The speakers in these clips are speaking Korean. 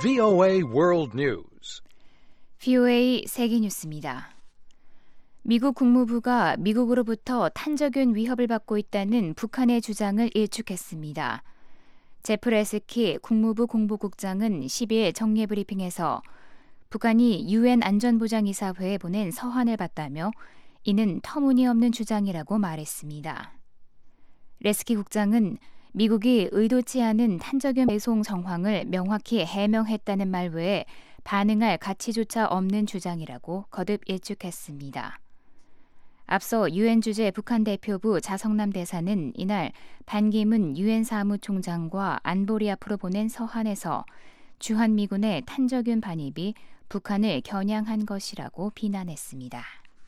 VOA World News. VOA 세계 뉴스입니다. 미국 국무부가 미국으로부터 탄저균 위협을 받고 있다는 북한의 주장을 일축했습니다. 제프 레스키 국무부 공보국장은 12일 정례 브리핑에서 북한이 유엔 안전보장이사회에 보낸 서한을 봤다며 이는 터무니없는 주장이라고 말했습니다. 레스키 국장은 미국이 의도치 않은 탄저균 배송 정황을 명확히 해명했다는 말 외에 반응할 가치조차 없는 주장이라고 거듭 일축했습니다. 앞서 유엔 주재 북한 대표부 자성남 대사는 이날 반기문 유엔 사무총장과 안보리 앞으로 보낸 서한에서 주한미군의 탄저균 반입이 북한을 겨냥한 것이라고 비난했습니다.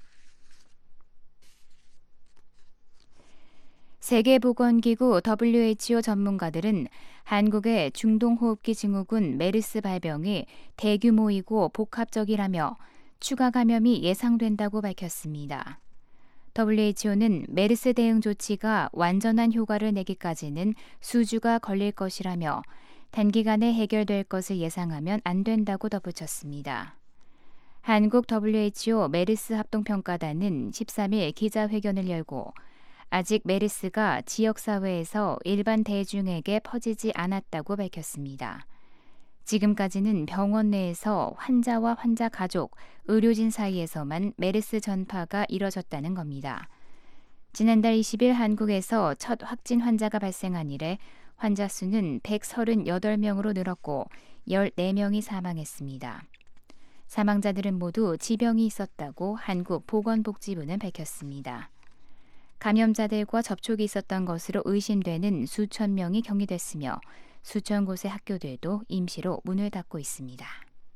세계보건기구 WHO 전문가들은 한국의 중동호흡기 증후군 메르스 발병이 대규모이고 복합적이라며 추가 감염이 예상된다고 밝혔습니다. WHO는 메르스 대응 조치가 완전한 효과를 내기까지는 수주가 걸릴 것이라며 단기간에 해결될 것을 예상하면 안 된다고 덧붙였습니다. 한국 WHO 메르스 합동평가단은 13일 기자회견을 열고 아직 메르스가 지역사회에서 일반 대중에게 퍼지지 않았다고 밝혔습니다. 지금까지는 병원 내에서 환자와 환자 가족, 의료진 사이에서만 메르스 전파가 이뤄졌다는 겁니다. 지난달 20일 한국에서 첫 확진 환자가 발생한 이래 환자 수는 138명으로 늘었고 14명이 사망했습니다. 사망자들은 모두 지병이 있었다고 한국보건복지부는 밝혔습니다. 감염자들과 접촉이 있었던 것으로 의심되는 수천 명이 격리됐으며 수천 곳의 학교들도 임시로 문을 닫고 있습니다.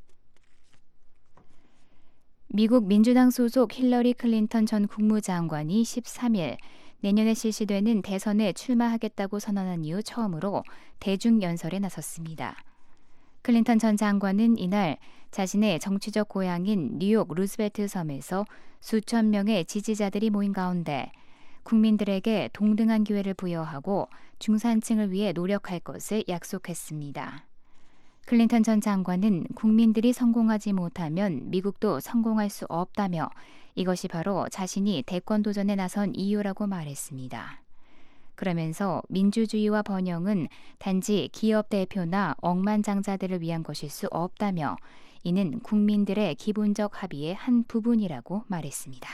미국 민주당 소속 힐러리 클린턴 전 국무장관이 13일 내년에 실시되는 대선에 출마하겠다고 선언한 이후 처음으로 대중연설에 나섰습니다. 클린턴 전 장관은 이날 자신의 정치적 고향인 뉴욕 루스벨트 섬에서 수천 명의 지지자들이 모인 가운데 국민들에게 동등한 기회를 부여하고 중산층을 위해 노력할 것을 약속했습니다. 클린턴 전 장관은 국민들이 성공하지 못하면 미국도 성공할 수 없다며 이것이 바로 자신이 대권 도전에 나선 이유라고 말했습니다. 그러면서 민주주의와 번영은 단지 기업 대표나 억만장자들을 위한 것일 수 없다며 이는 국민들의 기본적 합의의 한 부분이라고 말했습니다.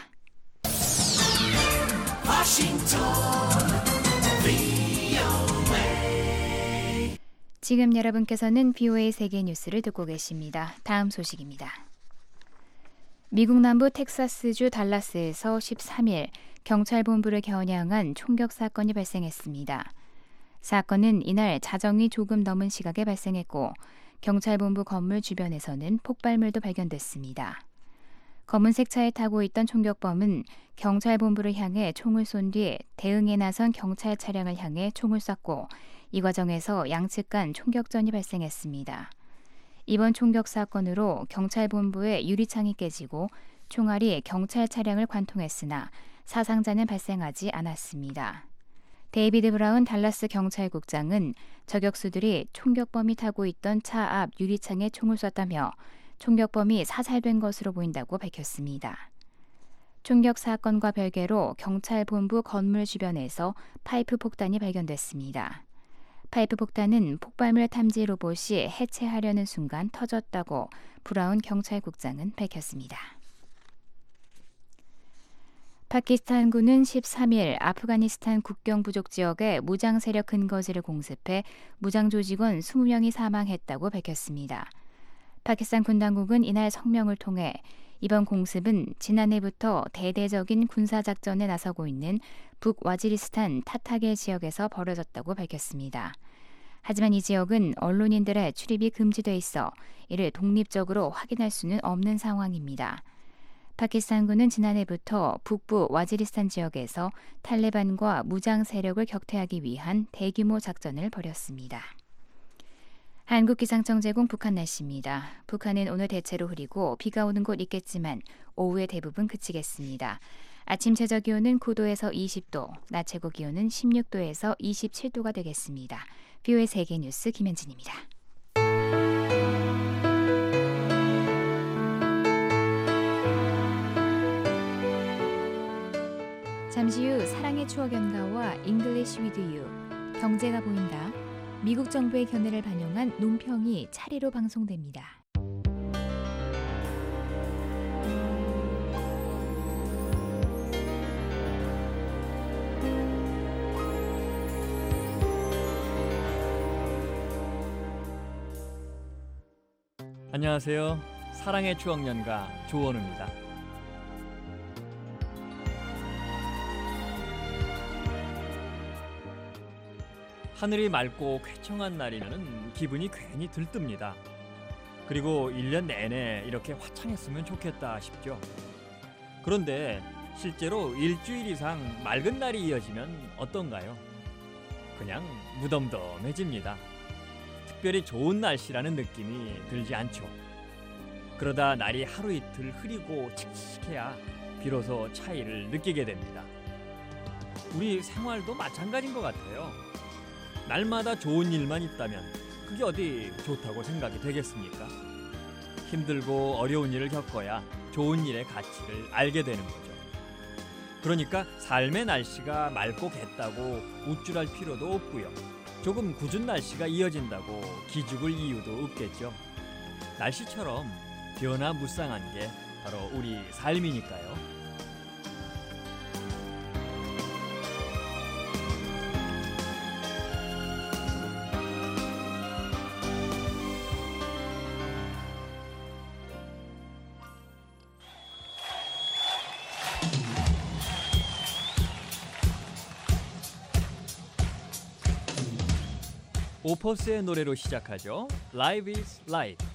지금 여러분께서는 VOA 세계 뉴스를 듣고 계십니다. 다음 소식입니다. 미국 남부 텍사스주 달라스에서 13일 경찰본부를 겨냥한 총격 사건이 발생했습니다. 사건은 이날 자정이 조금 넘은 시각에 발생했고 경찰본부 건물 주변에서는 폭발물도 발견됐습니다. 검은색 차에 타고 있던 총격범은 경찰본부를 향해 총을 쏜 뒤 대응에 나선 경찰 차량을 향해 총을 쐈고 이 과정에서 양측 간 총격전이 발생했습니다. 이번 총격 사건으로 경찰본부의 유리창이 깨지고 총알이 경찰 차량을 관통했으나 사상자는 발생하지 않았습니다. 데이비드 브라운 달라스 경찰국장은 저격수들이 총격범이 타고 있던 차 앞 유리창에 총을 쐈다며 총격범이 사살된 것으로 보인다고 밝혔습니다. 총격 사건과 별개로 경찰본부 건물 주변에서 파이프 폭탄이 발견됐습니다. 파이프 폭탄은 폭발물 탐지 로봇이 해체하려는 순간 터졌다고 브라운 경찰국장은 밝혔습니다. 파키스탄군은 13일 아프가니스탄 국경 부족 지역에 무장 세력 근거지를 공습해 무장 조직원 20명이 사망했다고 밝혔습니다. 파키스탄 군 당국은 이날 성명을 통해 이번 공습은 지난해부터 대대적인 군사작전에 나서고 있는 북와지리스탄 타타겔 지역에서 벌어졌다고 밝혔습니다. 하지만 이 지역은 언론인들의 출입이 금지돼 있어 이를 독립적으로 확인할 수는 없는 상황입니다. 파키스탄군은 지난해부터 북부 와지리스탄 지역에서 탈레반과 무장 세력을 격퇴하기 위한 대규모 작전을 벌였습니다. 한국기상청 제공 북한 날씨입니다. 북한은 오늘 대체로 흐리고 비가 오는 곳 있겠지만 오후에 대부분 그치겠습니다. 아침 최저기온은 9도에서 20도, 낮 최고기온은 16도에서 27도가 되겠습니다. VOA 세계뉴스 김현진입니다. 잠시 후 사랑의 추억 연가와 잉글리시 위드 유, 경제가 보인다, 미국 정부의 견해를 반영한 논평이 차례로 방송됩니다. 안녕하세요. 사랑의 추억 연가 조원우입니다. 하늘이 맑고 쾌청한 날이면 기분이 괜히 들뜹니다. 그리고 1년 내내 이렇게 화창했으면 좋겠다 싶죠. 그런데 실제로 일주일 이상 맑은 날이 이어지면 어떤가요? 그냥 무덤덤해집니다. 특별히 좋은 날씨라는 느낌이 들지 않죠. 그러다 날이 하루 이틀 흐리고 칙칙해야 비로소 차이를 느끼게 됩니다. 우리 생활도 마찬가지인 것 같아요. 날마다 좋은 일만 있다면 그게 어디 좋다고 생각이 되겠습니까? 힘들고 어려운 일을 겪어야 좋은 일의 가치를 알게 되는 거죠. 그러니까 삶의 날씨가 맑고 겠다고 우쭐할 필요도 없고요. 조금 궂은 날씨가 이어진다고 기죽을 이유도 없겠죠. 날씨처럼 변화무쌍한 게 바로 우리 삶이니까요. 오퍼스의 노래로 시작하죠. Life is Life.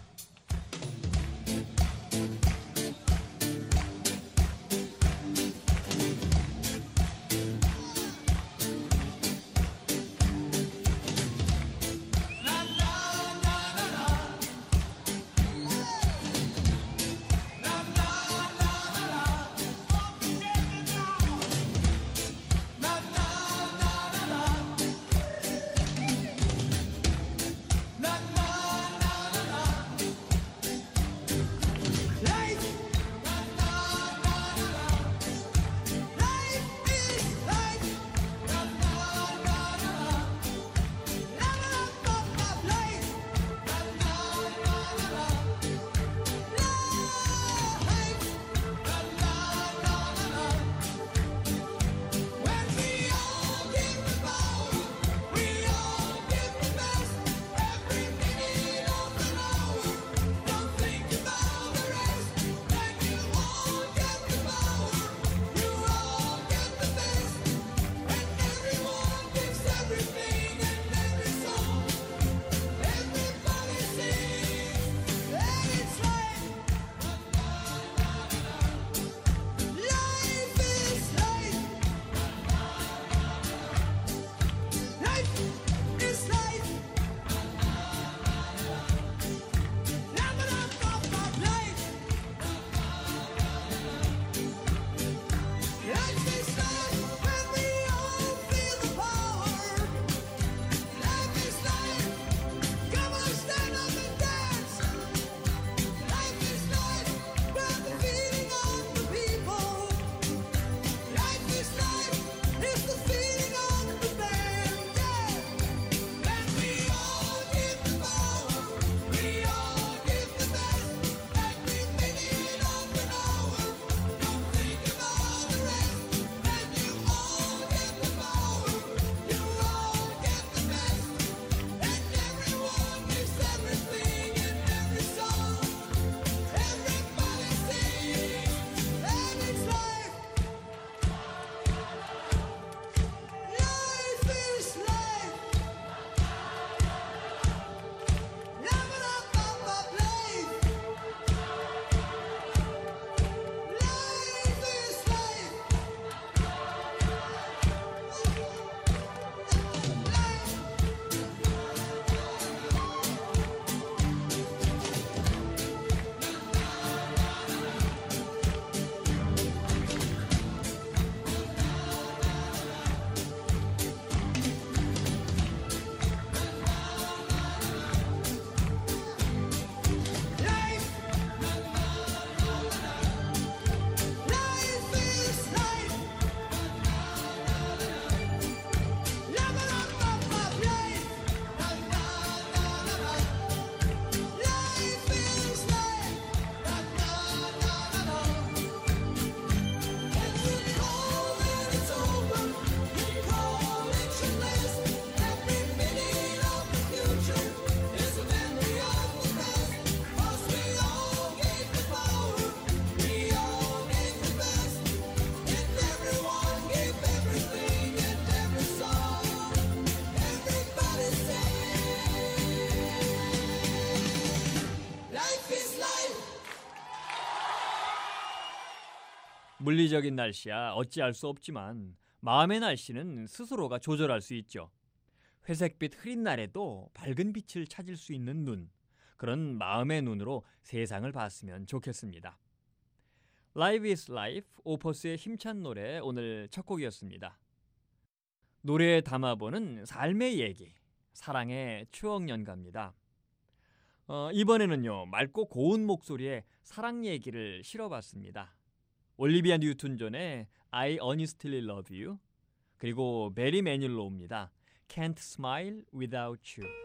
물리적인 날씨야 어찌할 수 없지만 마음의 날씨는 스스로가 조절할 수 있죠. 회색빛 흐린 날에도 밝은 빛을 찾을 수 있는 눈, 그런 마음의 눈으로 세상을 봤으면 좋겠습니다. Live is Life, 오퍼스의 힘찬 노래 오늘 첫 곡이었습니다. 노래에 담아보는 삶의 얘기, 사랑의 추억 연가입니다. 이번에는요, 맑고 고운 목소리의 사랑 얘기를 실어봤습니다. 올리비아 뉴튼 존의 I Honestly Love You, 그리고 베리 매닐로우입니다. Can't Smile Without You.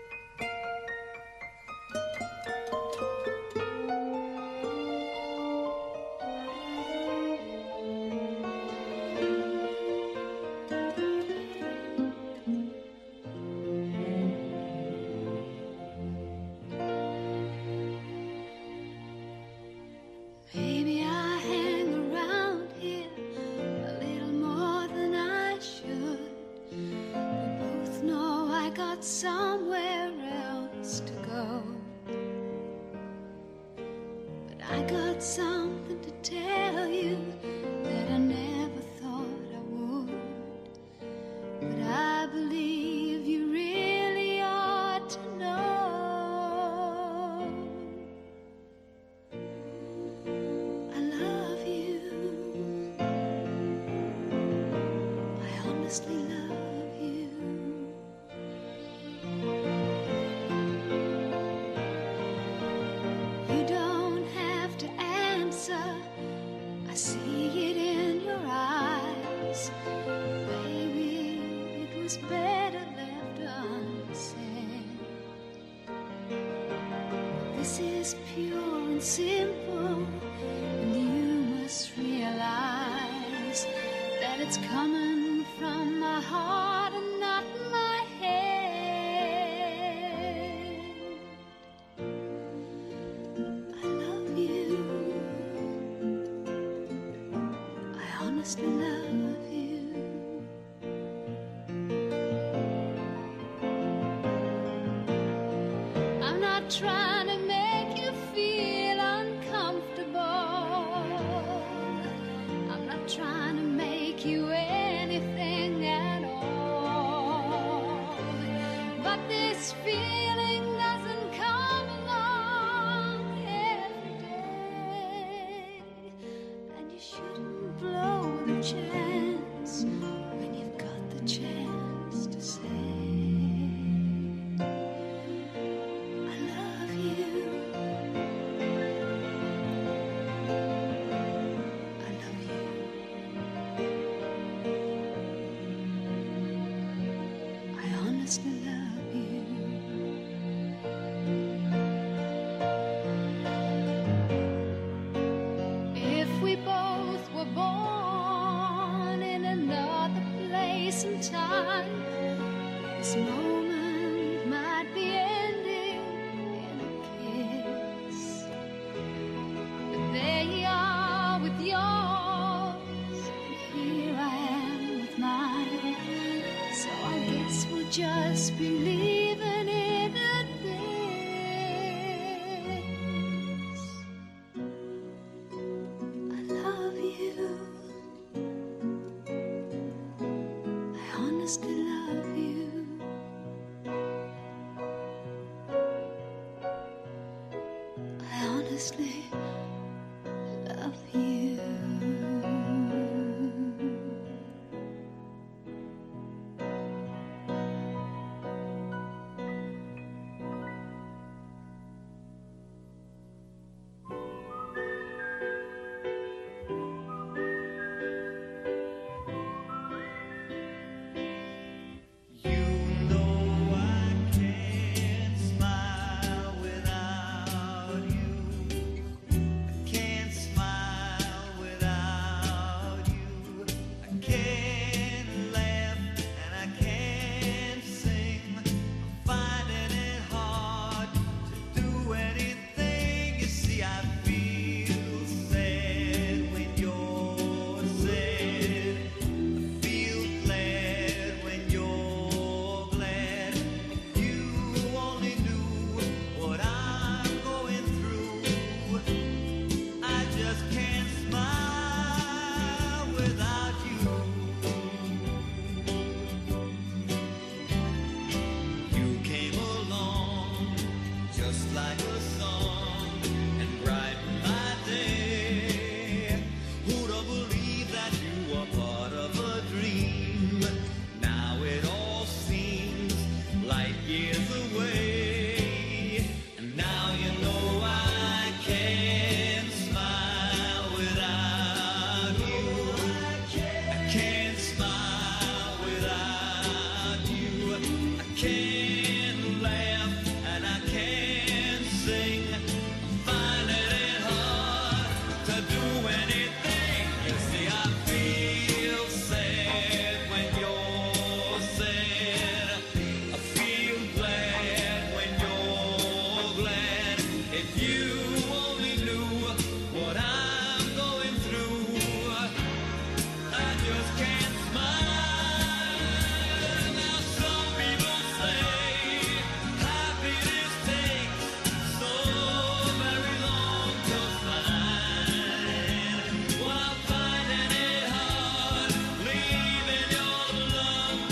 Maybe I hang around here a little more than I should. We both know I got somewhere else to go. But I got something to tell you that I never thought I would. But I believe you really ought to know. I love you. I honestly love you. You don't have to answer. I see it in your eyes. Baby, it was better left unsaid. This is pure and simple, and you must realize that it's coming from my heart and not my head. I love you. I honestly love you. I'm not trying to make you feel uncomfortable. I'm not trying to make you anything at all. But this feeling doesn't come along every day. And you shouldn't blow the chance when you've got the chance to say I love you. I love you. I honestly love you. If we both were born in another place and time, this moment might be ending in a kiss. But there you are with yours, and here I am with mine. So I guess we'll just be leaving it at this. I love you. I honestly love you. I honestly love you. can't laugh and I can't sing. Finding it hard to do anything. You see, I feel sad when you're sad. I feel glad when you're glad. If you only knew what I'm going through, I just can't smile. Now some people say happiness takes so very long to find. Well, I'm finding it hard leaving your love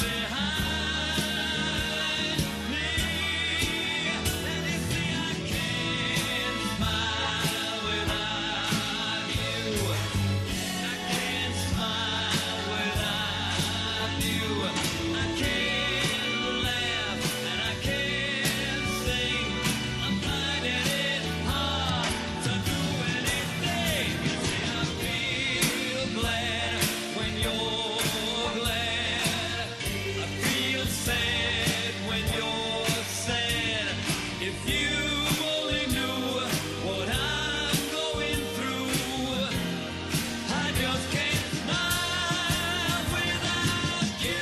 behind me. And you see, I can't smile without you. I can't smile without you. I can't laugh and I can't sing. I'm finding it hard to do anything. You see, I feel glad when you're glad. I feel sad when you're sad. If you only knew what I'm going through, I just can't smile without you.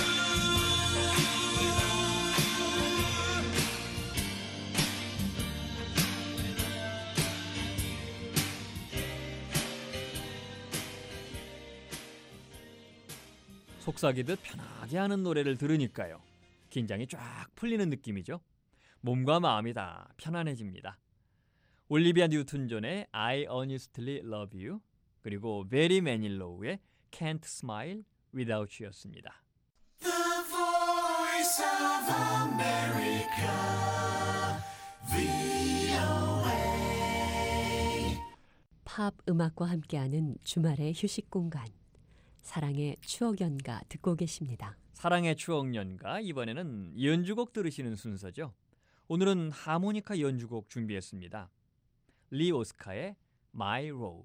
속삭이듯 편하게 하는 노래를 들으니까요. 긴장이 쫙 풀리는 느낌이죠. 몸과 마음이 다 편안해집니다. 올리비아 뉴튼 존의 I Honestly Love You, 그리고 베리 매닐로우의 Can't Smile Without You였습니다. 팝 음악과 함께하는 주말의 휴식 공간. 사랑의 추억 연가 듣고 계십니다. 사랑의 추억 연가, 이번에는 연주곡 들으시는 순서죠. 오늘은 하모니카 연주곡 준비했습니다. 리 오스카의 My Road.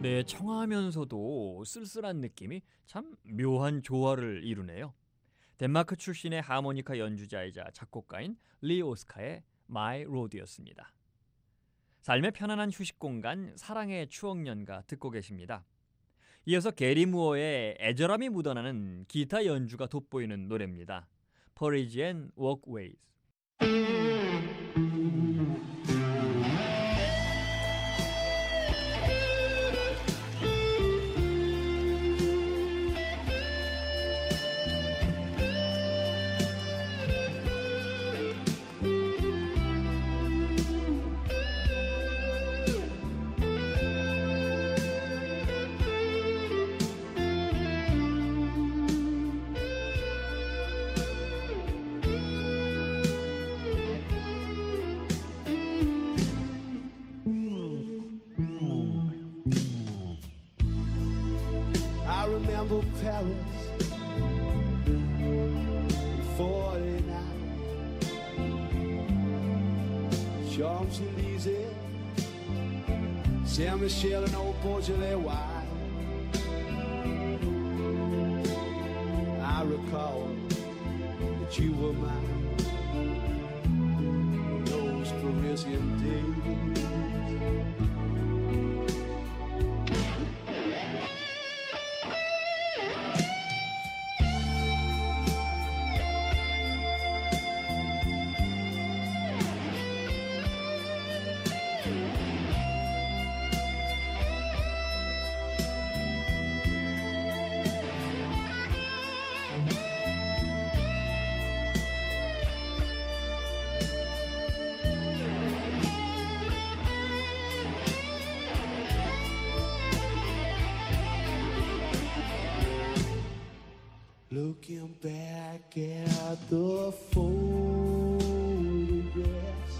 네, 청아하면서도 쓸쓸한 느낌이 참 묘한 조화를 이루네요. 덴마크 출신의 하모니카 연주자이자 작곡가인 리 오스카의 My Road였습니다. 삶의 편안한 휴식 공간 사랑의 추억연가 듣고 계십니다. 이어서 게리 무어의 애절함이 묻어나는 기타 연주가 돋보이는 노래입니다. Parisian Walkways. I remember Paris, 49, Champs-Élysées, Saint-Michel and Old Beaujolais wine. I recall that you were mine in those Parisian days. Looking back at the photographs,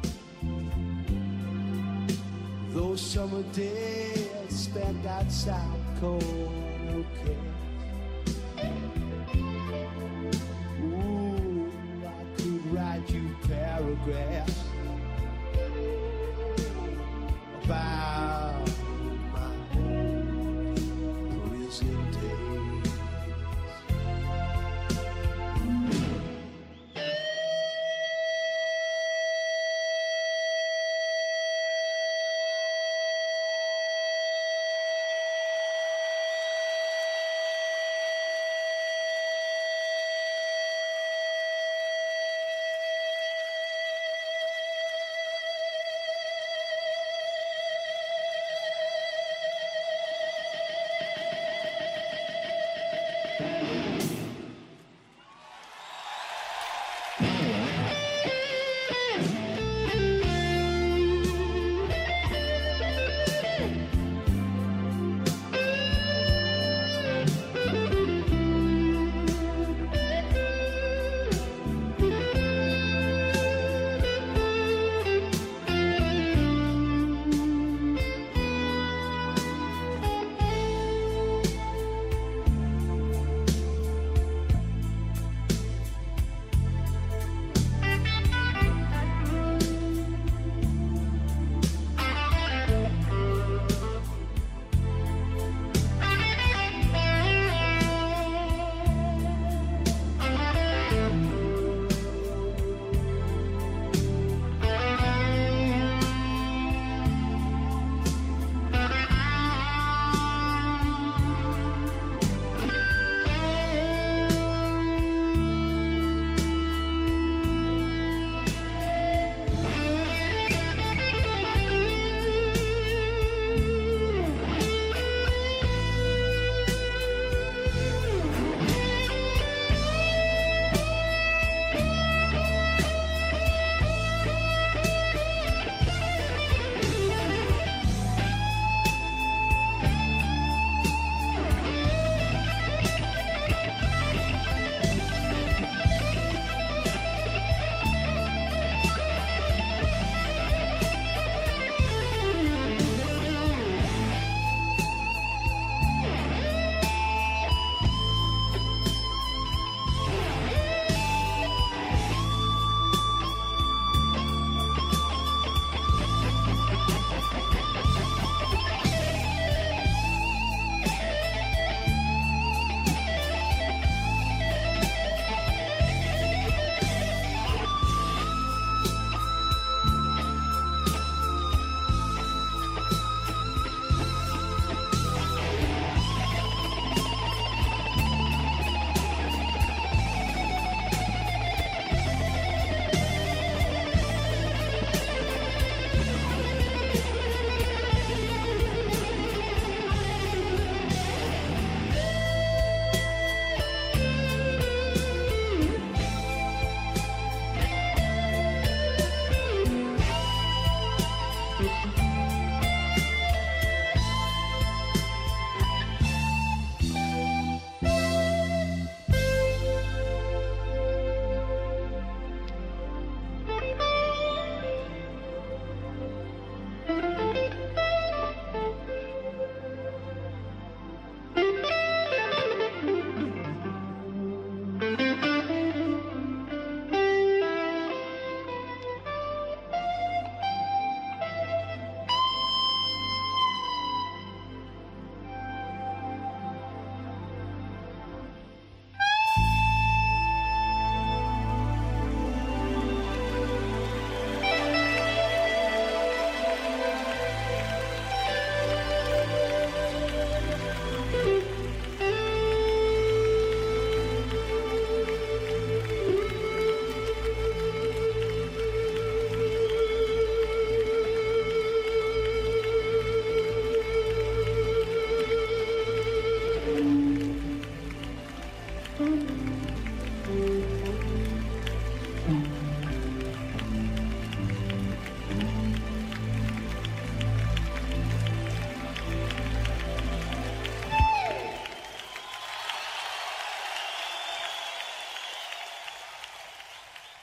those summer days spent outside Corner Cats. Ooh, I could write you paragraphs about my old Parisian days.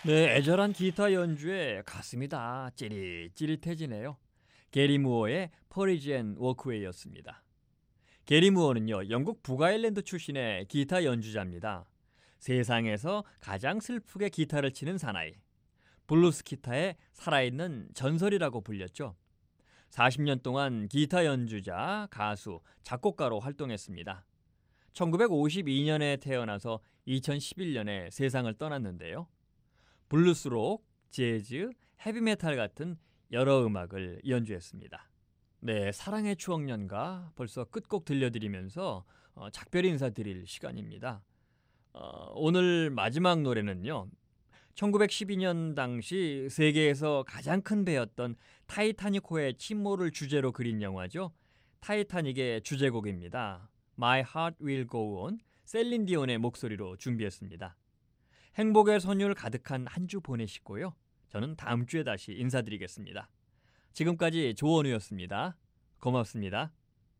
네, 애절한 기타 연주에 가슴이 다 찌릿찌릿해지네요. 게리 무어의 퍼리지앤 워크웨이였습니다. 게리 무어는요, 영국 북아일랜드 출신의 기타 연주자입니다. 세상에서 가장 슬프게 기타를 치는 사나이, 블루스 기타의 살아있는 전설이라고 불렸죠. 40년 동안 기타 연주자, 가수, 작곡가로 활동했습니다. 1952년에 태어나서 2011년에 세상을 떠났는데요. 블루스록, 재즈, 헤비메탈 같은 여러 음악을 연주했습니다. 네, 사랑의 추억연가 벌써 끝곡 들려드리면서 작별 인사드릴 시간입니다. 오늘 마지막 노래는요. 1912년 당시 세계에서 가장 큰 배였던 타이타닉호의 침몰을 주제로 그린 영화죠. 타이타닉의 주제곡입니다. My Heart Will Go On, 셀린 디온의 목소리로 준비했습니다. 행복의 선율 가득한 한 주 보내시고요. 저는 다음 주에 다시 인사드리겠습니다. 지금까지 조원우였습니다. 고맙습니다.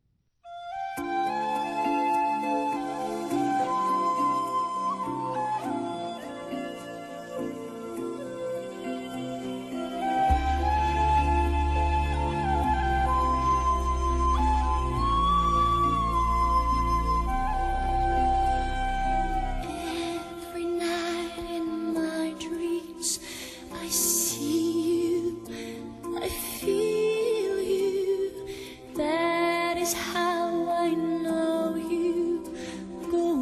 Every night in my dreams, I see you, I feel you. That is how I know you go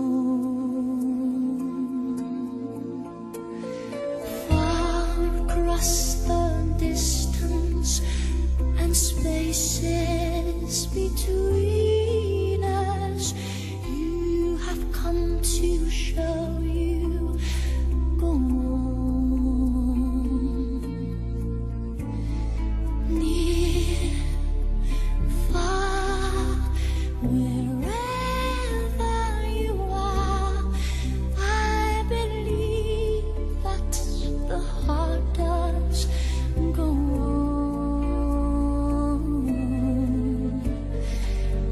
on. Far across the distance and spaces between us, you have come to show you go on. Near, far, wherever you are, I believe that the heart does go on.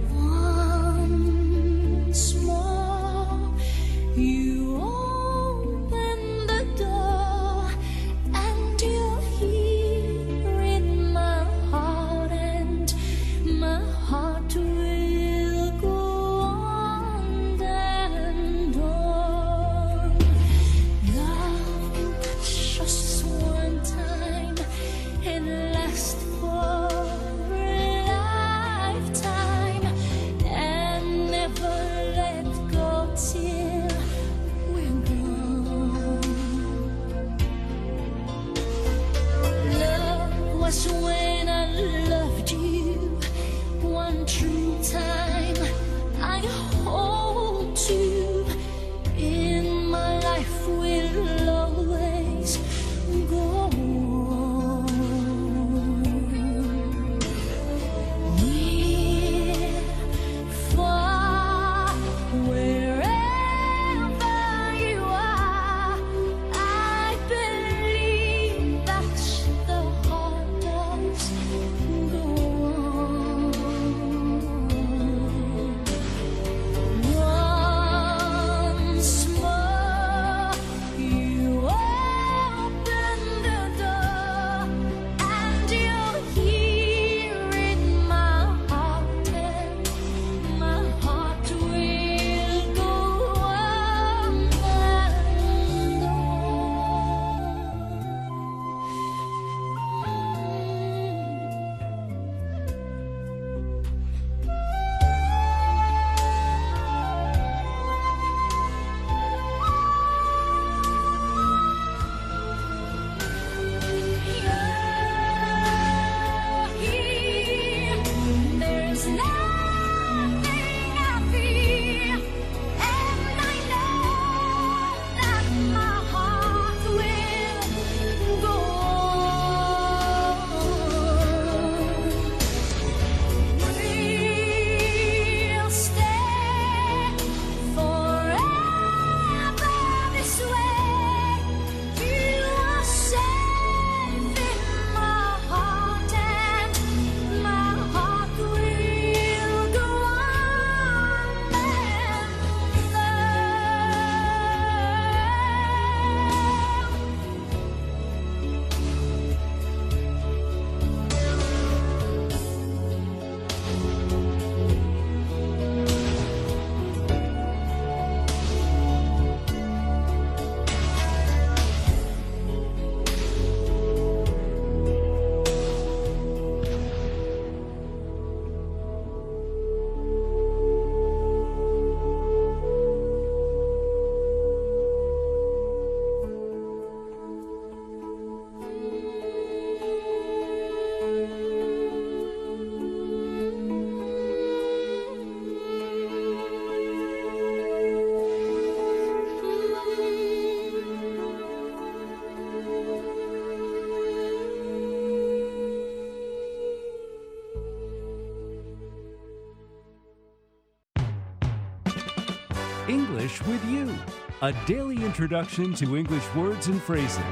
English with You, a daily introduction to English words and phrases.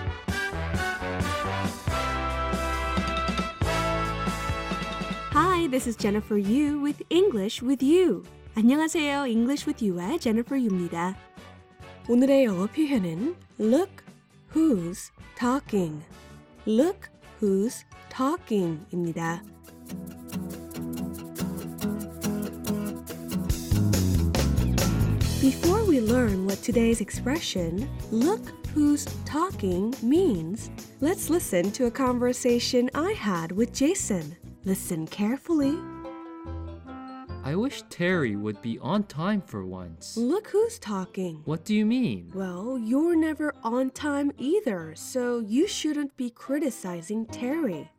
Hi, this is Jennifer Yu with English with You. 안녕하세요. English with You의 Jennifer Yu입니다. 오늘의 영어 표현은 Look who's talking. Look who's talking입니다. Before we learn what today's expression, look who's talking means, let's listen to a conversation I had with Jason. Listen carefully. I wish Terry would be on time for once. Look who's talking. What do you mean? Well, you're never on time either, so you shouldn't be criticizing Terry.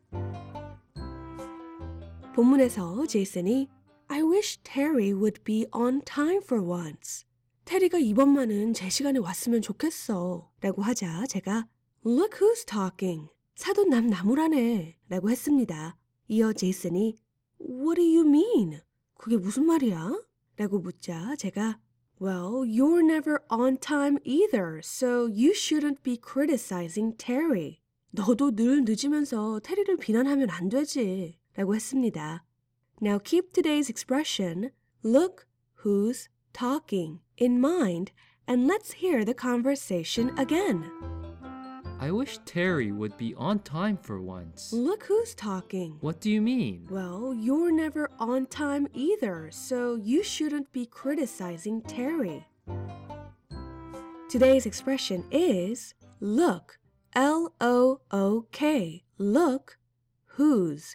본문에서 제이슨이 I wish Terry would be on time for once. 테리가 이번만은 제 시간에 왔으면 좋겠어 라고 하자 제가 Look who's talking. 사돈남나무라네 라고 했습니다. 이어 제이슨이 What do you mean? 그게 무슨 말이야? 라고 묻자 제가 Well, you're never on time either, so you shouldn't be criticizing Terry. 너도 늘 늦으면서 테리를 비난하면 안 되지 라고 했습니다. Now keep today's expression, look who's talking, in mind, and let's hear the conversation again. I wish Terry would be on time for once. Look who's talking. What do you mean? Well, you're never on time either, so you shouldn't be criticizing Terry. Today's expression is look, L-O-O-K, look who's,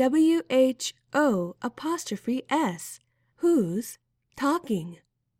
W-H-O''S, who's talking,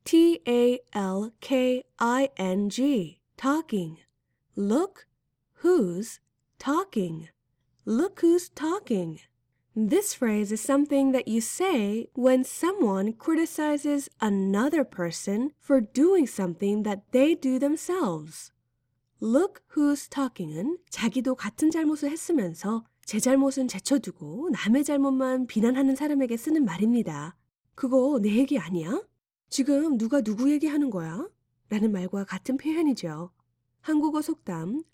T-A-L-K-I-N-G, talking. Look who's talking. Look who's talking. This phrase is something that you say when someone criticizes another person for doing something that they do themselves. Look who's talking은 자기도 같은 잘못을 했으면서 제 잘못은 제쳐두고 남의 잘못만 비난하는 사람에게 쓰는 말입니다. 그거 내 얘기 아니야? 지금 누가 누구 얘기하는 거야? 라는 말과 같은 표현이죠. 한국어 속담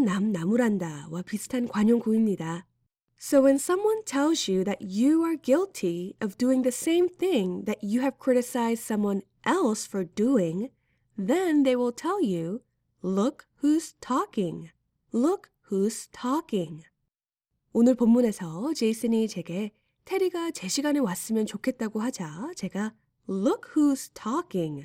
사돈남나무란다와 비슷한 관용구입니다. So when someone tells you that you are guilty of doing the same thing that you have criticized someone else for doing, then they will tell you, look who's talking. Look who's talking. 오늘 본문에서 제이슨이 제게 테리가 제 시간에 왔으면 좋겠다고 하자 제가 Look who's talking.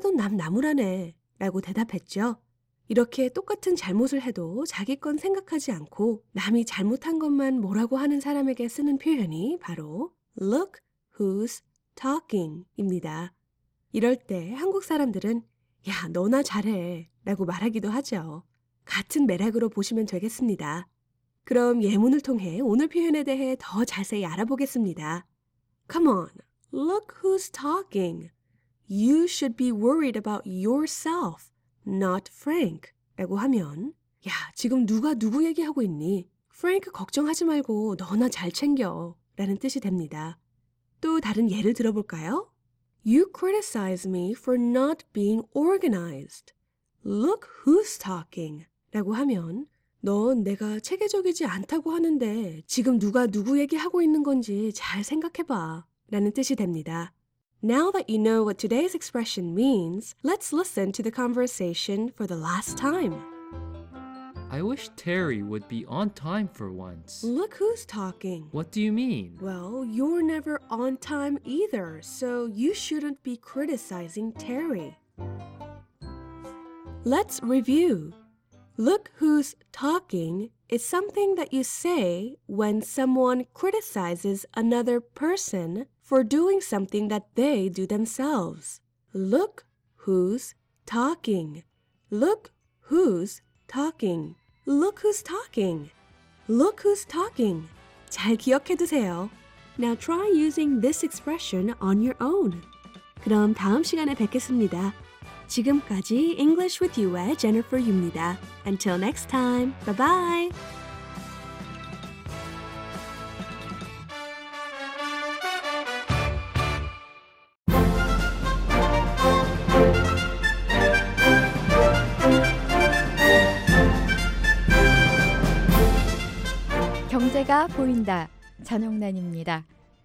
사돈남나무라네 라고 대답했죠. 이렇게 똑같은 잘못을 해도 자기 건 생각하지 않고 남이 잘못한 것만 뭐라고 하는 사람에게 쓰는 표현이 바로 Look who's talking 입니다. 이럴 때 한국 사람들은 야, 너나 잘해 라고 말하기도 하죠. 같은 맥락으로 보시면 되겠습니다. 그럼 예문을 통해 오늘 표현에 대해 더 자세히 알아보겠습니다. Come on, look who's talking. You should be worried about yourself. Not Frank 라고 하면 야, 지금 누가 누구 얘기하고 있니? 프랭크 걱정하지 말고 너나 잘 챙겨 라는 뜻이 됩니다. 또 다른 예를 들어볼까요? You criticize me for not being organized. Look who's talking 라고 하면 넌 내가 체계적이지 않다고 하는데 지금 누가 누구 얘기하고 있는 건지 잘 생각해봐 라는 뜻이 됩니다. Now that you know what today's expression means, let's listen to the conversation for the last time. I wish Terry would be on time for once. Look who's talking. What do you mean? Well, you're never on time either, so you shouldn't be criticizing Terry. Let's review. Look who's talking is something that you say when someone criticizes another person for doing something that they do themselves. Look who's talking. Look who's talking. Look who's talking. Look who's talking. 잘 기억해두세요. Now try using this expression on your own. 그럼 다음 시간에 뵙겠습니다. 지금까지 English with You의 Jennifer Yu입니다. Until next time. Bye bye. 경제가 보인다. 전영란입니다.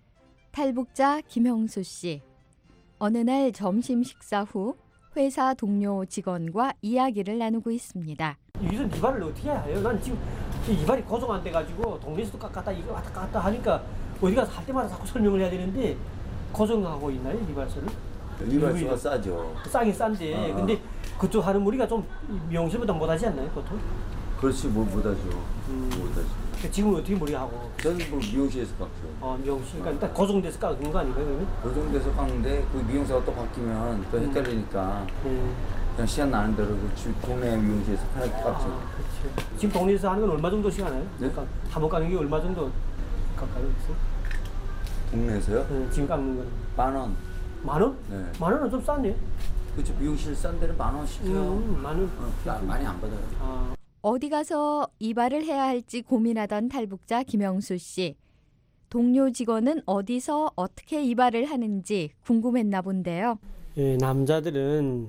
탈북자 김형수 씨. 어느 날 점심 식사 후 회사 동료 직원과 이야기를 나누고 있습니다. 이런 이발을 어떻게 해요? 난 지금 이발이 고정 안 돼가지고 동네에서도 깎았다 이거 왔다 갔다 하니까 어디 가서 할 때마다 자꾸 설명을 해야 되는데 고정하고 있나요 이발소를? 이발소가 싸죠. 싸긴 싼데 근데 그쪽 하는 무리가 좀 미용실보다 못하지 않나요 보통? 그렇지 못하죠. 못하죠. 지금 어떻게 무리 하고? 저는 뭐 미용실에서 깎죠. 미용실. 그러니까 딱 고정돼서 깎는 거 아닌가요 그러면? 고정돼서 깎는데 그 미용사가 또 바뀌면 또 헷갈리니까 그냥 시간 나는 대로 동네 미용실에서 편하게 깎죠. 그렇죠. 지금 동네에서 하는 건 얼마 정도 시간해요? 네? 그러니까 한번 깎는 게 얼마 정도 깎아요? 동네에서요? 지금 깎는 거는 10,000원. 10,000원? 네. 10,000원은 좀 싸네. 그렇죠. 미용실 싼 데는 10,000원씩해요. 10,000원. 많이 안 받아요. 어디 가서 이발을 해야 할지 고민하던 탈북자 김형수 씨. 동료 직원은 어디서 어떻게 이발을 하는지 궁금했나 본데요. 예, 남자들은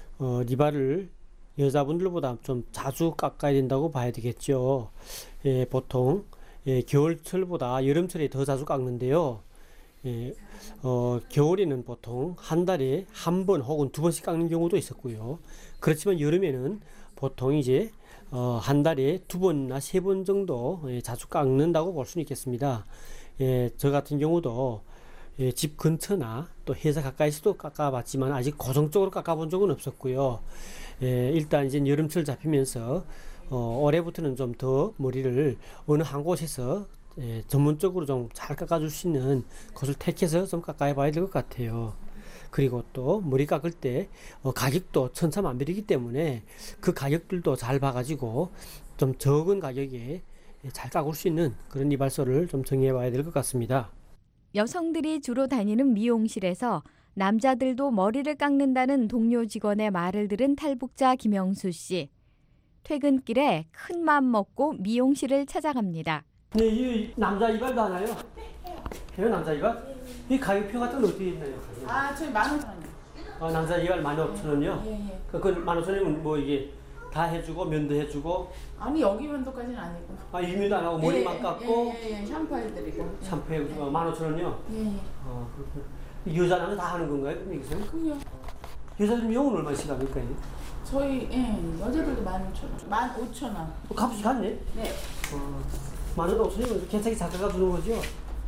이발을 여자분들보다 좀 자주 깎아야 된다고 봐야 되겠죠. 예, 보통 겨울철보다 여름철에 더 자주 깎는데요. 예, 겨울에는 보통 한 달에 한 번 혹은 두 번씩 깎는 경우도 있었고요. 그렇지만 여름에는 보통 이제 한 달에 두 번이나 세 번 정도 자주 깎는다고 볼 수는 있겠습니다. 예, 저 같은 경우도 집 근처나 또 회사 가까이서도 깎아봤지만 아직 고정적으로 깎아본 적은 없었고요. 일단 이제 여름철 잡히면서 올해부터는 좀 더 머리를 어느 한 곳에서 전문적으로 좀 잘 깎아줄 수 있는 곳을 택해서 좀 깎아봐야 될 것 같아요. 그리고 또 머리 깎을 때 가격도 천차만별이기 때문에 그 가격들도 잘 봐가지고 좀 적은 가격에 잘 깎을 수 있는 그런 이발소를 좀 정해봐야 될 것 같습니다. 여성들이 주로 다니는 미용실에서 남자들도 머리를 깎는다는 동료 직원의 말을 들은 탈북자 김형수 씨. 퇴근길에 큰 맘 먹고 미용실을 찾아갑니다. 네, 이 남자 이발도 하나요? 해요 남자 이발? 이 가격표 같은 건 어떻게 있나요? 저희 15,000원이요. 남자 이발 15,000원이요? 예. 그 15,000원이면 뭐 이게 다 해주고 면도 해주고? 아니 여기 면도까지는 아니고. 이면도 안 하고 머리만 깎고? 예. 샴푸해드리고. 샴푸해주고 15,000원이요? 예. 그렇구나. 여자는 다 하는 건가요? 여기서? 그럼요. 여자들 미용은 얼마씩 합니까? 저희 여자들도 15,000원. 15,000원. 값이 같네? 네. 15,000원이면 괜찮게 잘 깎아주는 거죠?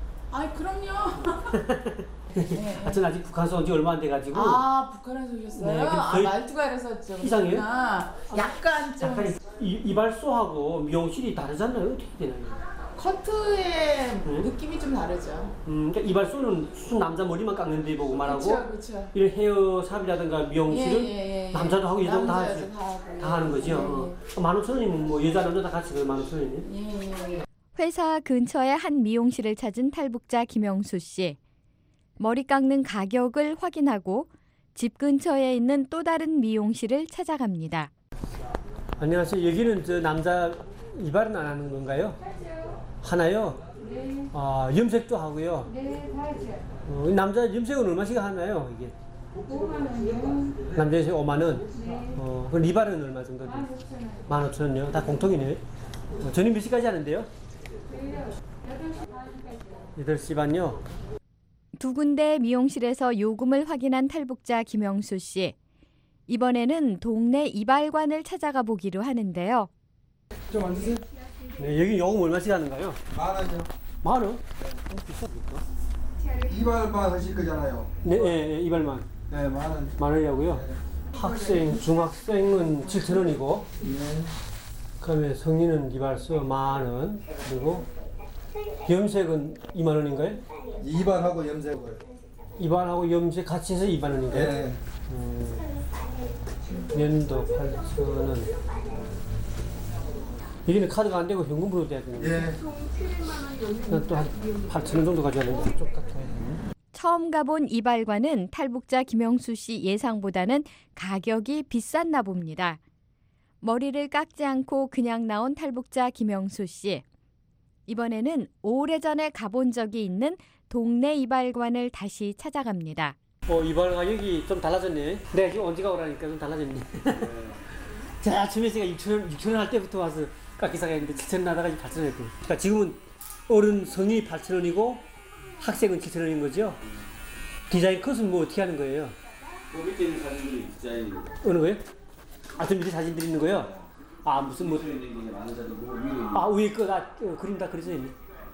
그럼요. 하여튼 아직 북한에서 온 지 얼마 안 돼가지고. 북한에서 오셨어요? 네, 말투가 이래서 좀 이상해요? 약간 좀 이발소하고 미용실이 다르잖아요. 어떻게 되나요? 커트의 느낌이 좀 다르죠. 그러니까 이발소는 순 남자 머리만 깎는 데 보고 말하고 그쵸. 이런 헤어샵이라든가 미용실은 남자도 하고 여자도 다 하는 거죠. 15,000원이면 뭐 여자 남자 다 같이 15,000원이네. 회사 근처의 한 미용실을 찾은 탈북자 김형수 씨. 머리 깎는 가격을 확인하고 집 근처에 있는 또 다른 미용실을 찾아갑니다. 안녕하세요. 여기는 저 남자 이발은 안 하는 건가요? 하나요? 네. 염색도 하고요. 네, 다 하죠. 남자 염색은 얼마씩 하나요? 이게? 5만원이요. 남자 염색 5만 원. 네. 그럼 리발은 얼마 정도? 15,000원. 15,000원요? 다 공통이네요. 저녁 몇 시까지 하는데요? 8시 반요. 두 군데 미용실에서 요금을 확인한 탈북자 김형수 씨. 이번에는 동네 이발관을 찾아가 보기로 하는데요. 좀 앉으세요. 네, 여기 요금 얼마씩 하는가요? 10,000원이요. 10,000원? 이발만 하실 거잖아요. 네, 이발만. 네, 10,000원. 10,000원이라고요? 학생, 중학생은 7,000원이고, 그다음에 성인은 이발소 10,000원, 그리고 염색은 20,000원인가요? 이발하고 염색을. 이발하고 염색 같이 해서 20,000원인가요? 네. 면도 8,000원. 여기는 카드가 안 되고 현금으로 돼야 되는데. 또 한 8,000원 정도 가져야 되는데 좀 깎아야 되네. 처음 가본 이발관은 탈북자 김형수 씨 예상보다는 가격이 비쌌나 봅니다. 머리를 깎지 않고 그냥 나온 탈북자 김형수 씨. 이번에는 오래전에 가본 적이 있는 동네 이발관을 다시 찾아갑니다. 이발 가격이 좀 달라졌네. 내가 지금 언제 가오라니까 좀 달라졌네. 제가 아침에 제가 6,000원 할 때부터 와서 깎이사가 있는데 7,000원 나다가 8,000원 했고. 그러니까 지금은 어른 성인이 8,000원이고 학생은 7,000원인 거죠. 디자인 컷은 뭐 어떻게 하는 거예요? 밑에 있는 사진들이 디자인. 어느 거요? 저 밑에 사진들이 있는 거요? 무슨 뭐? 위에 거 그림 다 그려져 있네.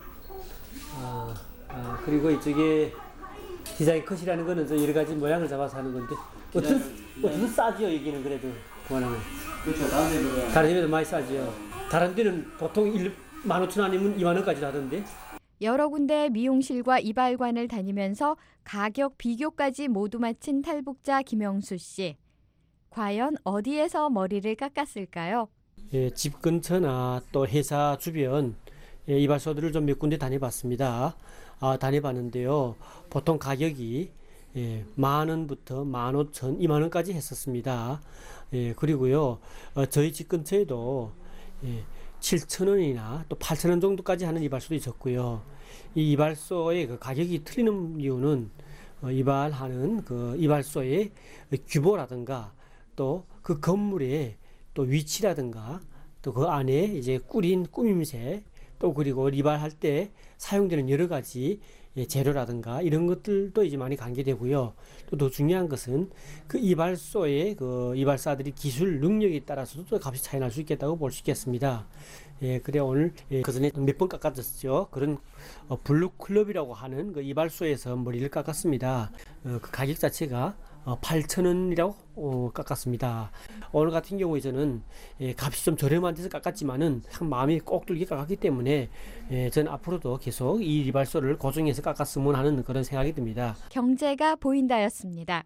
그리고 이쪽에 디자인 컷이라는 거는 여러 가지 모양을 잡아서 하는 건데 어떤 싸지요 여기는 그래도 그만하면. 그렇죠. 다른 데는 많이 싸지요. 다른 데는 보통 15,000원 아니면 2만 원까지 하던데. 여러 군데 미용실과 이발관을 다니면서 가격 비교까지 모두 마친 탈북자 김영수 씨. 과연 어디에서 머리를 깎았을까요? 집 근처나 또 회사 주변 이발소들을 좀 몇 군데 다녀봤습니다. 다녀봤는데요. 보통 가격이 10,000원부터 15,000원, 2만 원까지 했었습니다. 그리고요, 저희 집 근처에도 7,000원이나 또 8,000원 정도까지 하는 이발소도 있었고요. 이 이발소의 그 가격이 틀리는 이유는 이발하는 그 이발소의 규모라든가 또 그 건물의 또 위치라든가 또 그 안에 이제 꾸밈새 또 그리고 이발할 때 사용되는 여러 가지 재료라든가 이런 것들도 이제 많이 관계되고요. 또 더 중요한 것은 그 이발소의 그 이발사들이 기술 능력에 따라서도 또 값이 차이 날 수 있겠다고 볼 수 있겠습니다. 그래 오늘 그 전에 몇 번 깎았었죠. 그런 블루클럽이라고 하는 그 이발소에서 머리를 깎았습니다. 그 가격 자체가 8,000원이라고 깎았습니다. 오늘 같은 경우에 저는 값이 좀 저렴한 데서 깎았지만은 참 마음이 꼭 들게 깎았기 때문에 저는 앞으로도 계속 이 이발소를 고정해서 깎았으면 하는 그런 생각이 듭니다. 경제가 보인다였습니다.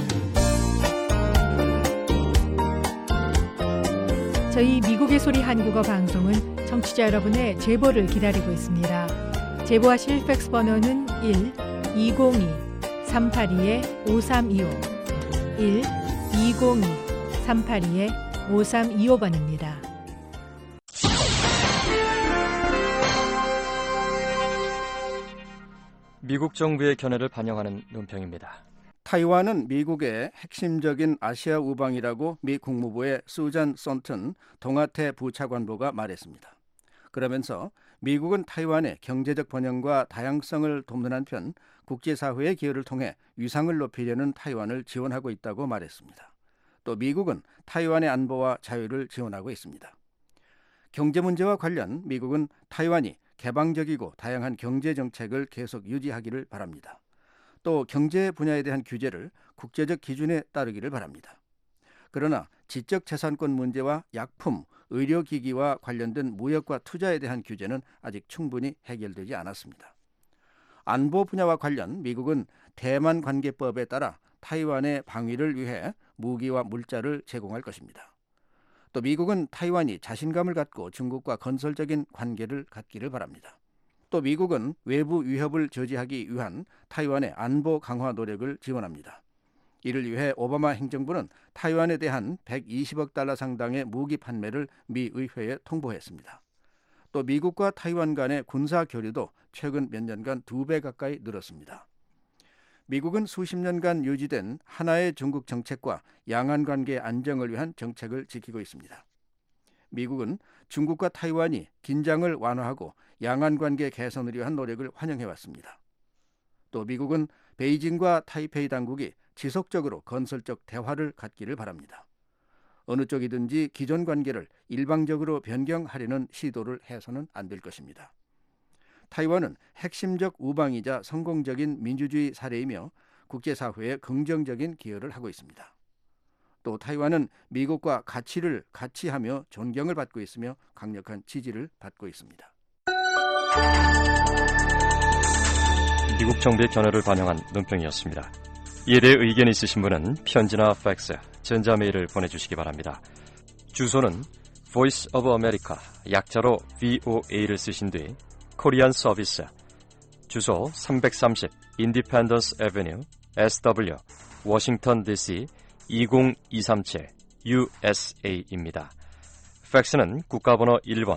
저희 미국의 소리 한국어 방송은 청취자 여러분의 제보를 기다리고 있습니다. 제보하실 팩스 번호는 1-202-382-5325 1-202-382-5325번입니다. 미국 정부의 견해를 반영하는 논평입니다. 타이완은 미국의 핵심적인 아시아 우방이라고 미 국무부의 수잔 썬튼 동아태 부차관보가 말했습니다. 그러면서 미국은 타이완의 경제적 번영과 다양성을 돕는 한편 국제사회의 기여를 통해 위상을 높이려는 타이완을 지원하고 있다고 말했습니다. 또 미국은 타이완의 안보와 자유를 지원하고 있습니다. 경제 문제와 관련 미국은 타이완이 개방적이고 다양한 경제 정책을 계속 유지하기를 바랍니다. 또 경제 분야에 대한 규제를 국제적 기준에 따르기를 바랍니다. 그러나 지적재산권 문제와 약품, 의료기기와 관련된 무역과 투자에 대한 규제는 아직 충분히 해결되지 않았습니다. 안보 분야와 관련 미국은 대만관계법에 따라 타이완의 방위를 위해 무기와 물자를 제공할 것입니다. 또 미국은 타이완이 자신감을 갖고 중국과 건설적인 관계를 갖기를 바랍니다. 또 미국은 외부 위협을 저지하기 위한 타이완의 안보 강화 노력을 지원합니다. 이를 위해 오바마 행정부는 타이완에 대한 120억 달러 상당의 무기 판매를 미 의회에 통보했습니다. 또 미국과 타이완 간의 군사 교류도 최근 몇 년간 2배 가까이 늘었습니다. 미국은 수십 년간 유지된 하나의 중국 정책과 양안 관계 안정을 위한 정책을 지키고 있습니다. 미국은 중국과 타이완이 긴장을 완화하고 양안 관계 개선을 위한 노력을 환영해왔습니다. 또 미국은 베이징과 타이페이 당국이 지속적으로 건설적 대화를 갖기를 바랍니다. 어느 쪽이든지 기존 관계를 일방적으로 변경하려는 시도를 해서는 안 될 것입니다. 타이완은 핵심적 우방이자 성공적인 민주주의 사례이며 국제사회에 긍정적인 기여를 하고 있습니다. 또 타이완은 미국과 가치를 같이 하며 존경을 받고 있으며 강력한 지지를 받고 있습니다. 미국 정부의 견해를 반영한 논평이었습니다. 이에 대해 의견이 있으신 분은 편지나 팩스, 전자메일을 보내주시기 바랍니다. 주소는 Voice of America, 약자로 VOA를 쓰신 뒤 코리안 서비스, 주소 330 Independence Avenue, SW, 워싱턴 DC 20237 USA입니다. 팩스는 국가번호 1번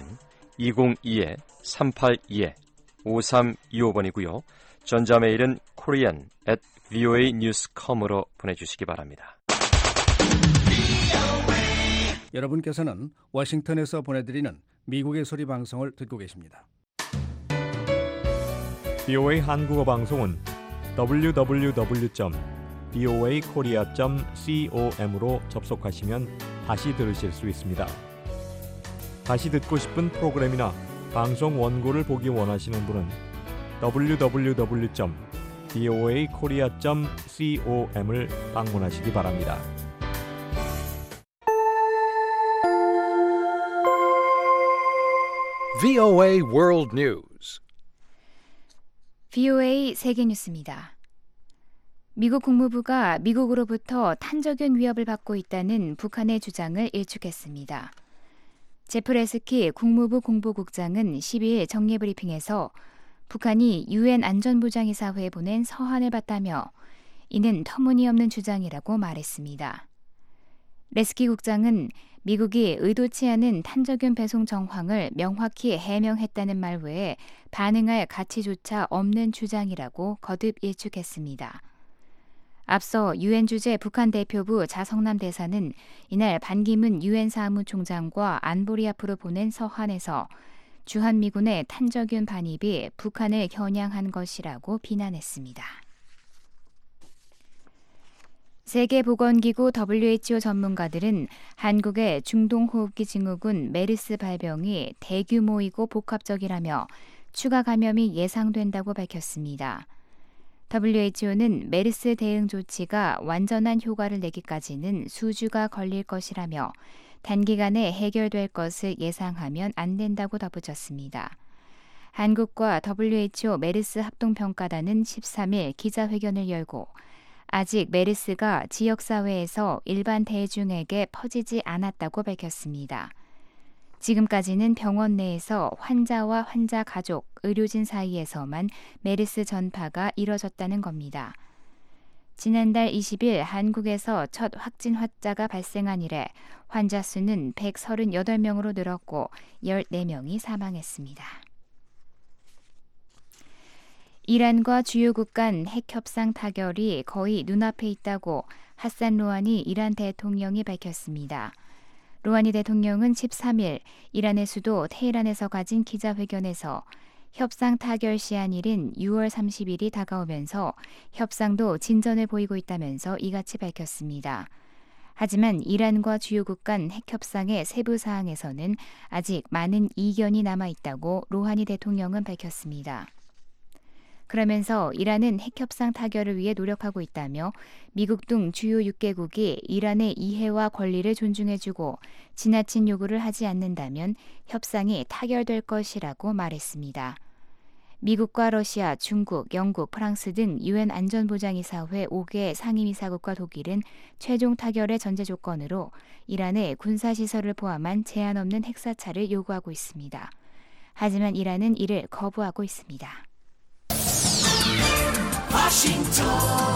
202-382-5325번이고요. 전자메일은 korean@voanews.com으로 보내주시기 바랍니다. 여러분께서는 워싱턴에서 보내드리는 미국의 소리 방송을 듣고 계십니다. BOA 한국어 방송은 www.boakorea.com으로 접속하시면 다시 들으실 수 있습니다. 다시 듣고 싶은 프로그램이나 방송 원고를 보기 원하시는 분은 www.boakorea.com을 방문하시기 바랍니다. VOA World News. VOA 세계 뉴스입니다. 미국 국무부가 미국으로부터 탄저균 위협을 받고 있다는 북한의 주장을 일축했습니다. 제프 레스키 국무부 공보국장은 12일 정례브리핑에서 북한이 유엔 안전보장이사회에 보낸 서한을 봤다며 이는 터무니없는 주장이라고 말했습니다. 레스키 국장은 미국이 의도치 않은 탄저균 배송 정황을 명확히 해명했다는 말 외에 반응할 가치조차 없는 주장이라고 거듭 일축했습니다. 앞서 유엔 주재 북한 대표부 자성남 대사는 이날 반기문 유엔 사무총장과 안보리 앞으로 보낸 서한에서 주한미군의 탄저균 반입이 북한을 겨냥한 것이라고 비난했습니다. 세계보건기구 WHO 전문가들은 한국의 중동호흡기 증후군 메르스 발병이 대규모이고 복합적이라며 추가 감염이 예상된다고 밝혔습니다. WHO는 메르스 대응 조치가 완전한 효과를 내기까지는 수주가 걸릴 것이라며 단기간에 해결될 것을 예상하면 안 된다고 덧붙였습니다. 한국과 WHO 메르스 합동평가단은 13일 기자회견을 열고 아직 메르스가 지역사회에서 일반 대중에게 퍼지지 않았다고 밝혔습니다. 지금까지는 병원 내에서 환자와 환자 가족, 의료진 사이에서만 메르스 전파가 이뤄졌다는 겁니다. 지난달 20일 한국에서 첫 확진 환자가 발생한 이래 환자 수는 138명으로 늘었고 14명이 사망했습니다. 이란과 주요국 간 핵협상 타결이 거의 눈앞에 있다고 하산 로하니 이란 대통령이 밝혔습니다. 로하니 대통령은 13일 이란의 수도 테헤란에서 가진 기자회견에서 협상 타결 시한일인 6월 30일이 다가오면서 협상도 진전을 보이고 있다면서 이같이 밝혔습니다. 하지만 이란과 주요국 간 핵협상의 세부 사항에서는 아직 많은 이견이 남아있다고 로하니 대통령은 밝혔습니다. 그러면서 이란은 핵협상 타결을 위해 노력하고 있다며 미국 등 주요 6개국이 이란의 이해와 권리를 존중해주고 지나친 요구를 하지 않는다면 협상이 타결될 것이라고 말했습니다. 미국과 러시아, 중국, 영국, 프랑스 등 유엔 안전보장이사회 5개 상임이사국과 독일은 최종 타결의 전제 조건으로 이란의 군사시설을 포함한 제한 없는 핵사찰을 요구하고 있습니다. 하지만 이란은 이를 거부하고 있습니다. 워싱턴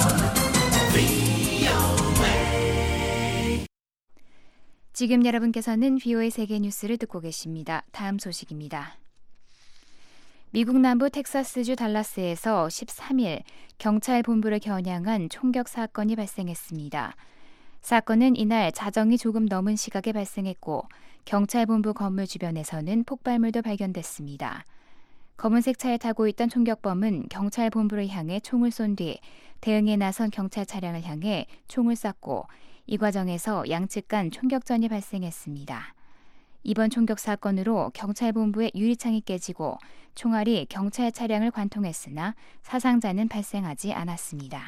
VOA. 지금 여러분께서는 VOA 세계 뉴스를 듣고 계십니다. 다음 소식입니다. 미국 남부 텍사스주 달라스에서 13일 경찰 본부를 겨냥한 총격 사건이 발생했습니다. 사건은 이날 자정이 조금 넘은 시각에 발생했고 경찰 본부 건물 주변에서는 폭발물도 발견됐습니다. 검은색 차에 타고 있던 총격범은 경찰 본부를 향해 총을 쏜 뒤 대응에 나선 경찰 차량을 향해 총을 쐈고 이 과정에서 양측 간 총격전이 발생했습니다. 이번 총격 사건으로 경찰 본부의 유리창이 깨지고 총알이 경찰 차량을 관통했으나 사상자는 발생하지 않았습니다.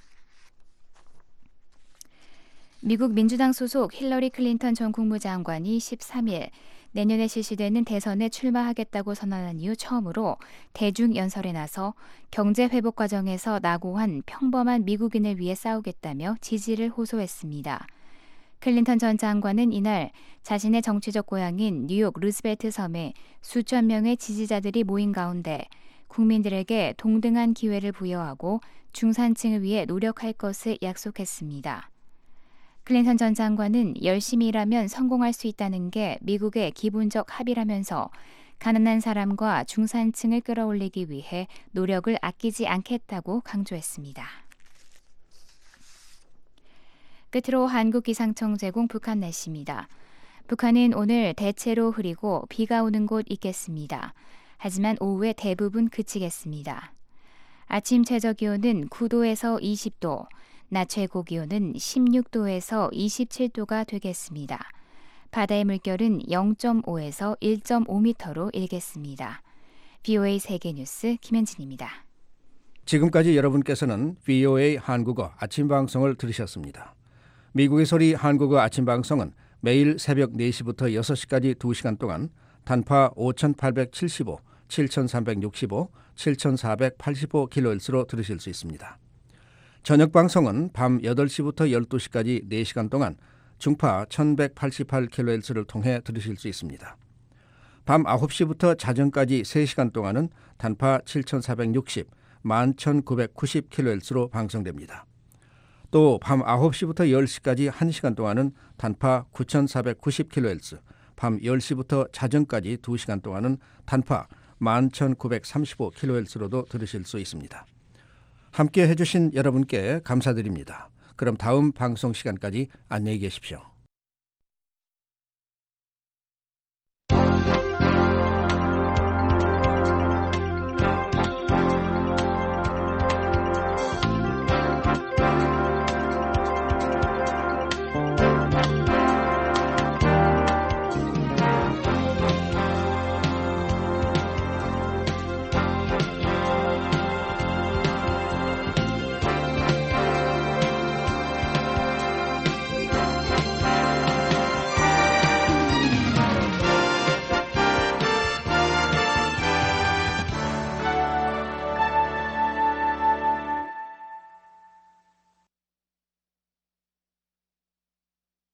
미국 민주당 소속 힐러리 클린턴 전 국무장관이 13일 내년에 실시되는 대선에 출마하겠다고 선언한 이후 처음으로 대중연설에 나서 경제 회복 과정에서 낙오한 평범한 미국인을 위해 싸우겠다며 지지를 호소했습니다. 클린턴 전 장관은 이날 자신의 정치적 고향인 뉴욕 루스벨트 섬에 수천 명의 지지자들이 모인 가운데 국민들에게 동등한 기회를 부여하고 중산층을 위해 노력할 것을 약속했습니다. 클린턴 전 장관은 열심히 일하면 성공할 수 있다는 게 미국의 기본적 합의라면서 가난한 사람과 중산층을 끌어올리기 위해 노력을 아끼지 않겠다고 강조했습니다. 끝으로 한국기상청 제공 북한 날씨입니다. 북한은 오늘 대체로 흐리고 비가 오는 곳 있겠습니다. 하지만 오후에 대부분 그치겠습니다. 아침 최저기온은 9도에서 20도, 낮 최고기온은 16도에서 27도가 되겠습니다. 바다의 물결은 0.5에서 1.5m로 일겠습니다. VOA 세계뉴스 김현진입니다. 지금까지 여러분께서는 VOA 한국어 아침 방송을 들으셨습니다. 미국의 소리 한국어 아침 방송은 매일 새벽 4시부터 6시까지 2시간 동안 단파 5875, 7365, 7485kHz로 들으실 수 있습니다. 저녁 방송은 밤 8시부터 12시까지 4시간 동안 중파 1188kHz를 통해 들으실 수 있습니다. 밤 9시부터 자정까지 3시간 동안은 단파 7460, 11990kHz로 방송됩니다. 또 밤 9시부터 10시까지 1시간 동안은 단파 9490kHz, 밤 10시부터 자정까지 2시간 동안은 단파 11935kHz로도 들으실 수 있습니다. 함께 해주신 여러분께 감사드립니다. 그럼 다음 방송 시간까지 안녕히 계십시오.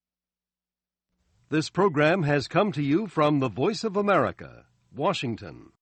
This program has come to you from the Voice of America, Washington.